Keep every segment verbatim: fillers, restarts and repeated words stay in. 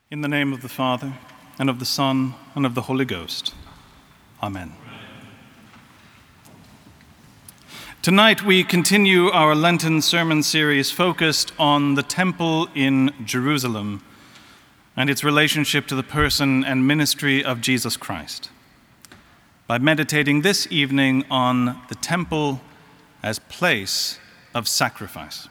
In the name of the Father, and of the Son, and of the Holy Ghost. Amen. Tonight we continue our Lenten sermon series focused on the temple in Jerusalem and its relationship to the person and ministry of Jesus Christ, by meditating this evening on the temple as place of sacrifice.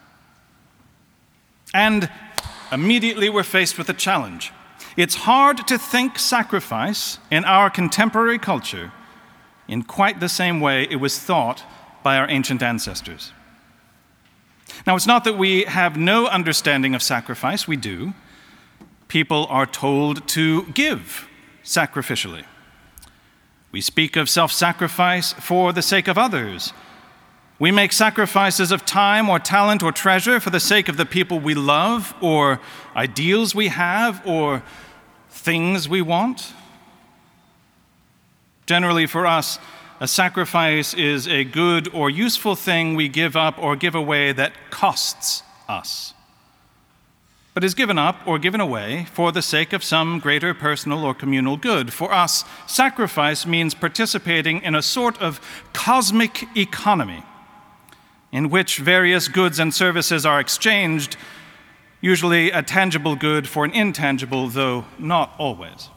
And immediately we're faced with a challenge. It's hard to think sacrifice in our contemporary culture in quite the same way it was thought by our ancient ancestors. Now, it's not that we have no understanding of sacrifice, we do. People are told to give sacrificially. We speak of self-sacrifice for the sake of others. We make sacrifices of time or talent or treasure for the sake of the people we love, or ideals we have, or things we want. Generally, for us, a sacrifice is a good or useful thing we give up or give away that costs us, but is given up or given away for the sake of some greater personal or communal good. For us, sacrifice means participating in a sort of cosmic economy in which various goods and services are exchanged, usually a tangible good for an intangible, though not always.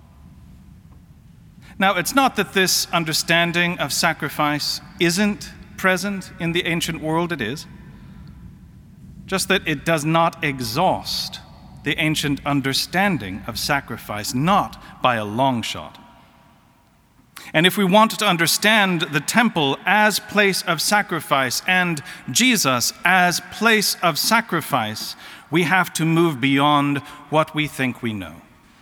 Now, it's not that this understanding of sacrifice isn't present in the ancient world, it is. Just that it does not exhaust the ancient understanding of sacrifice, not by a long shot. And if we want to understand the temple as place of sacrifice and Jesus as place of sacrifice, we have to move beyond what we think we know.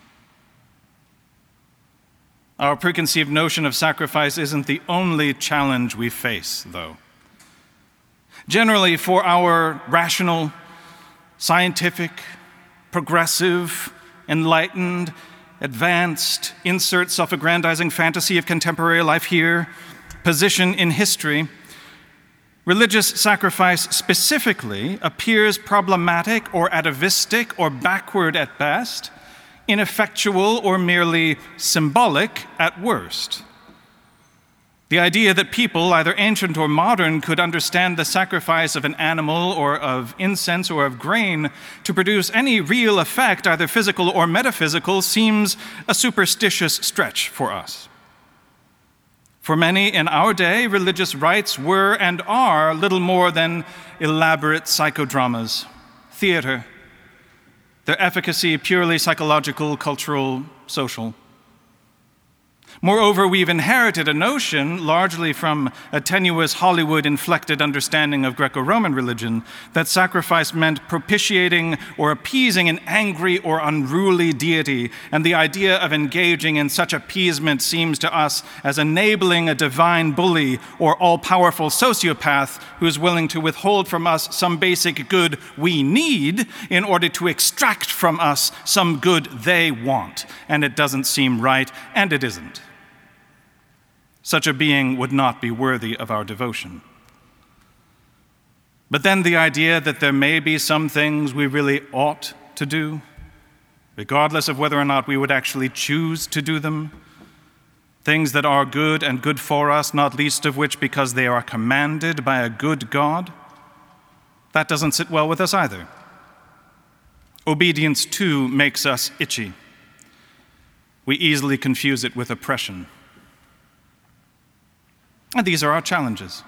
Our preconceived notion of sacrifice isn't the only challenge we face, though. Generally, for our rational, scientific, progressive, enlightened, advanced, insert self-aggrandizing fantasy of contemporary life here, position in history, religious sacrifice specifically appears problematic or atavistic or backward at best, ineffectual or merely symbolic at worst. The idea that people, either ancient or modern, could understand the sacrifice of an animal or of incense or of grain to produce any real effect, either physical or metaphysical, seems a superstitious stretch for us. For many in our day, religious rites were and are little more than elaborate psychodramas, theater, their efficacy purely psychological, cultural, social. Moreover, we've inherited a notion, largely from a tenuous Hollywood-inflected understanding of Greco-Roman religion, that sacrifice meant propitiating or appeasing an angry or unruly deity, and the idea of engaging in such appeasement seems to us as enabling a divine bully or all-powerful sociopath who is willing to withhold from us some basic good we need in order to extract from us some good they want. And it doesn't seem right, and it isn't. Such a being would not be worthy of our devotion. But then the idea that there may be some things we really ought to do, regardless of whether or not we would actually choose to do them, things that are good and good for us, not least of which because they are commanded by a good God, that doesn't sit well with us either. Obedience, too, makes us itchy. We easily confuse it with oppression. And these are our challenges.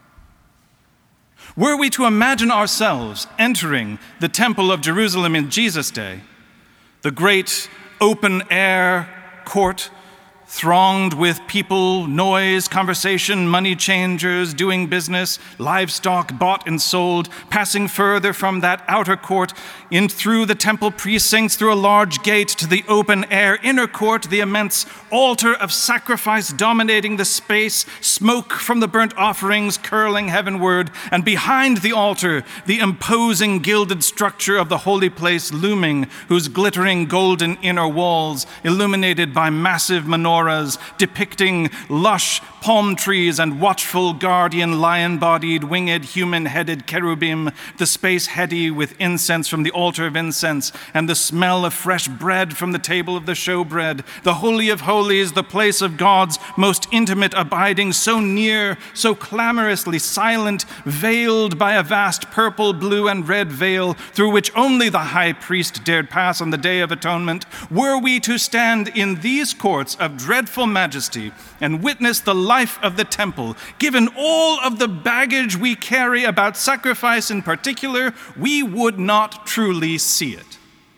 Were we to imagine ourselves entering the temple of Jerusalem in Jesus' day, the great open-air court thronged with people, noise, conversation, money changers, doing business, livestock bought and sold, passing further from that outer court in through the temple precincts, through a large gate to the open-air inner court, the immense altar of sacrifice dominating the space, smoke from the burnt offerings curling heavenward, and behind the altar, the imposing gilded structure of the holy place looming, whose glittering golden inner walls, illuminated by massive menorahs, menorahs depicting lush palm trees and watchful guardian lion-bodied, winged, human-headed cherubim, the space heady with incense from the altar of incense, and the smell of fresh bread from the table of the showbread, the Holy of Holies, the place of God's most intimate abiding, so near, so clamorously silent, veiled by a vast purple, blue, and red veil through which only the high priest dared pass on the Day of Atonement, were we to stand in these courts of dreadful majesty and witness the life of the temple, given all of the baggage we carry about sacrifice in particular, we would not truly see it.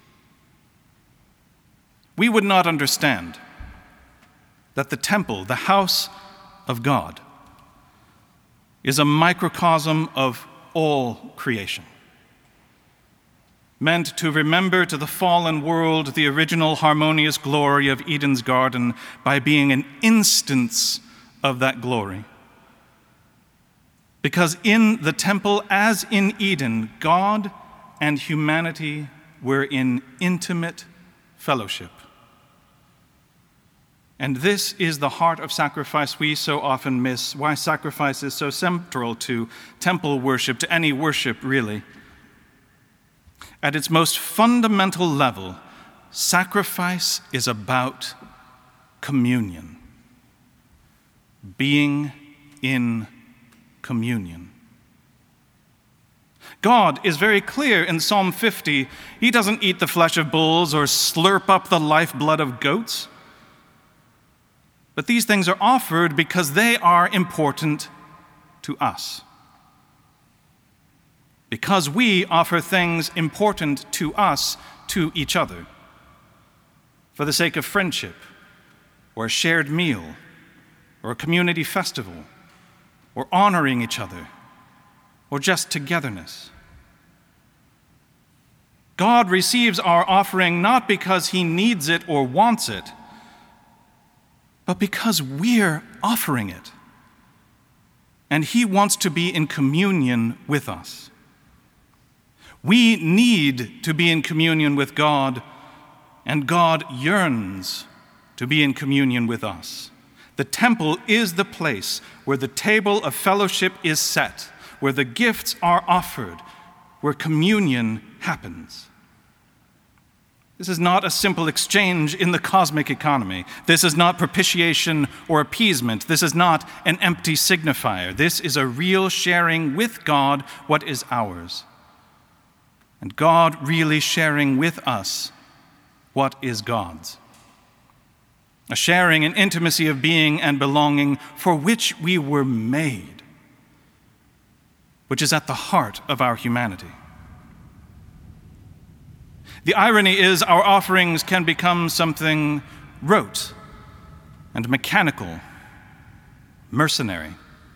We would not understand that the temple, the house of God, is a microcosm of all creation, meant to remember to the fallen world the original harmonious glory of Eden's garden by being an instance of that glory. Because in the temple, as in Eden, God and humanity were in intimate fellowship. And this is the heart of sacrifice we so often miss, why sacrifice is so central to temple worship, to any worship really. At its most fundamental level, sacrifice is about communion, being in communion. God is very clear in Psalm fifty. He doesn't eat the flesh of bulls or slurp up the lifeblood of goats. But these things are offered because they are important to us. Because we offer things important to us to each other, for the sake of friendship, or a shared meal, or a community festival, or honoring each other, or just togetherness. God receives our offering not because he needs it or wants it, but because we're offering it. And he wants to be in communion with us. We need to be in communion with God, and God yearns to be in communion with us. The temple is the place where the table of fellowship is set, where the gifts are offered, where communion happens. This is not a simple exchange in the cosmic economy. This is not propitiation or appeasement. This is not an empty signifier. This is a real sharing with God what is ours, and God really sharing with us what is God's. A sharing and intimacy of being and belonging for which we were made, which is at the heart of our humanity. The irony is our offerings can become something rote and mechanical, mercenary.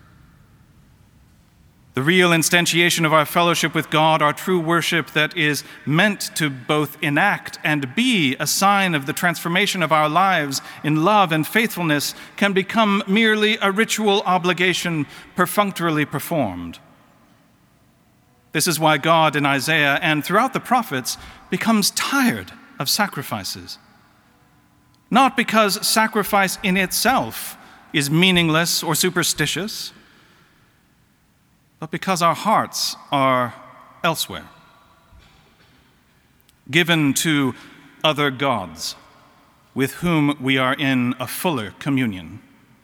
The real instantiation of our fellowship with God, our true worship that is meant to both enact and be a sign of the transformation of our lives in love and faithfulness, can become merely a ritual obligation perfunctorily performed. This is why God in Isaiah and throughout the prophets becomes tired of sacrifices. Not because sacrifice in itself is meaningless or superstitious, but because our hearts are elsewhere, given to other gods with whom we are in a fuller communion,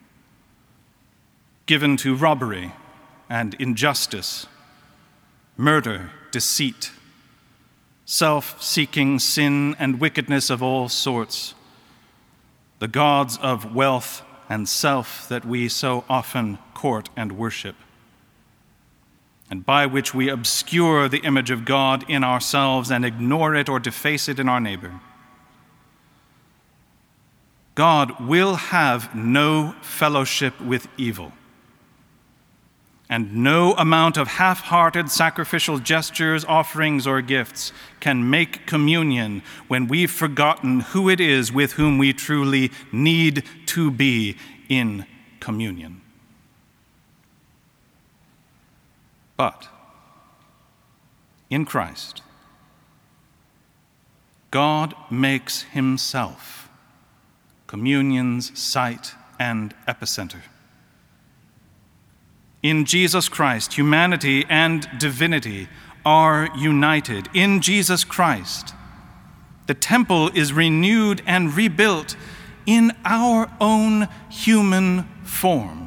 given to robbery and injustice, murder, deceit, self-seeking sin and wickedness of all sorts, the gods of wealth and self that we so often court and worship, and by which we obscure the image of God in ourselves and ignore it or deface it in our neighbor. God will have no fellowship with evil, and no amount of half-hearted sacrificial gestures, offerings, or gifts can make communion when we've forgotten who it is with whom we truly need to be in communion. But in Christ, God makes himself communion's site and epicenter. In Jesus Christ, humanity and divinity are united. In Jesus Christ, the temple is renewed and rebuilt in our own human form.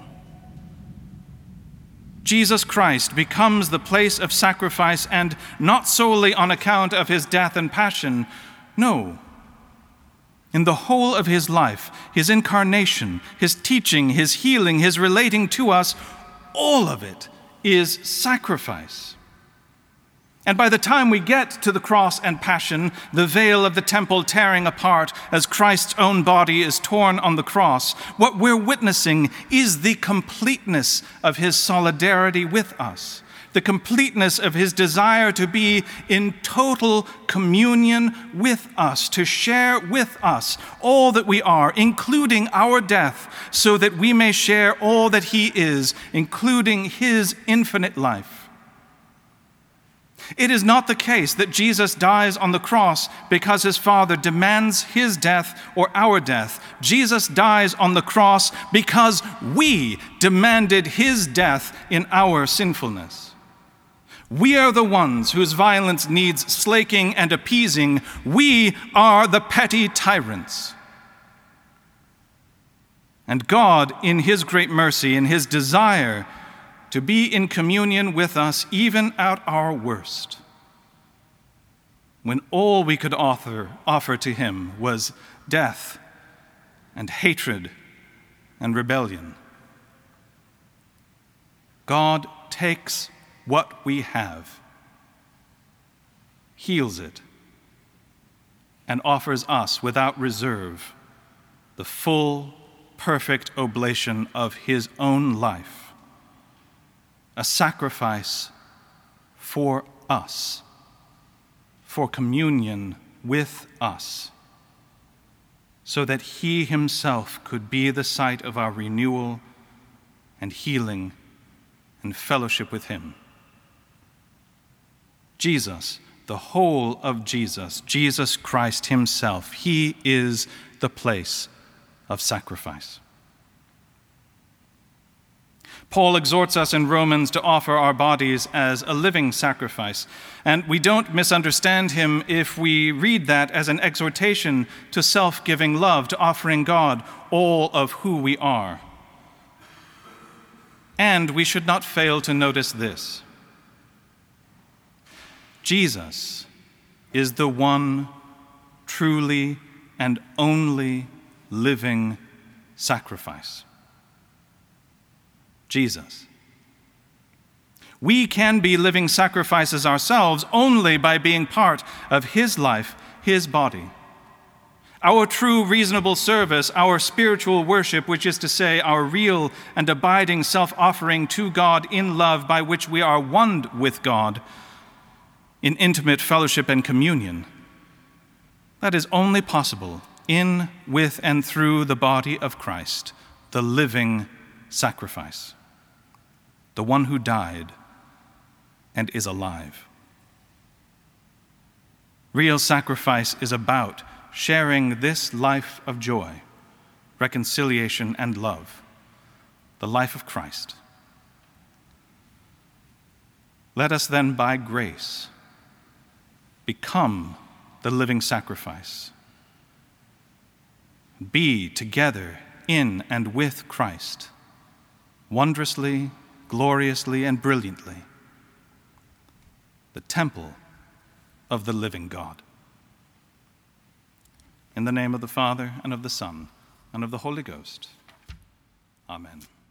Jesus Christ becomes the place of sacrifice, and not solely on account of his death and passion. No. In the whole of his life, his incarnation, his teaching, his healing, his relating to us, all of it is sacrifice. And by the time we get to the cross and passion, the veil of the temple tearing apart as Christ's own body is torn on the cross, what we're witnessing is the completeness of his solidarity with us, the completeness of his desire to be in total communion with us, to share with us all that we are, including our death, so that we may share all that he is, including his infinite life. It is not the case that Jesus dies on the cross because his Father demands his death or our death. Jesus dies on the cross because we demanded his death in our sinfulness. We are the ones whose violence needs slaking and appeasing. We are the petty tyrants. And God, in his great mercy, in his desire to be in communion with us even at our worst, when all we could offer, offer to him was death and hatred and rebellion. God takes what we have, heals it, and offers us without reserve the full, perfect oblation of his own life, a sacrifice for us, for communion with us, so that he himself could be the site of our renewal and healing and fellowship with him. Jesus, the whole of Jesus, Jesus Christ himself, he is the place of sacrifice. Paul exhorts us in Romans to offer our bodies as a living sacrifice, and we don't misunderstand him if we read that as an exhortation to self-giving love, to offering God all of who we are. And we should not fail to notice this: Jesus is the one truly and only living sacrifice. Jesus. We can be living sacrifices ourselves only by being part of his life, his body. Our true reasonable service, our spiritual worship, which is to say our real and abiding self-offering to God in love by which we are one with God in intimate fellowship and communion, that is only possible in, with, and through the body of Christ, the living sacrifice, the one who died and is alive. Real sacrifice is about sharing this life of joy, reconciliation, and love, the life of Christ. Let us then, by grace, become the living sacrifice. Be together in and with Christ, wondrously, gloriously, and brilliantly, the temple of the living God. In the name of the Father, and of the Son, and of the Holy Ghost. Amen.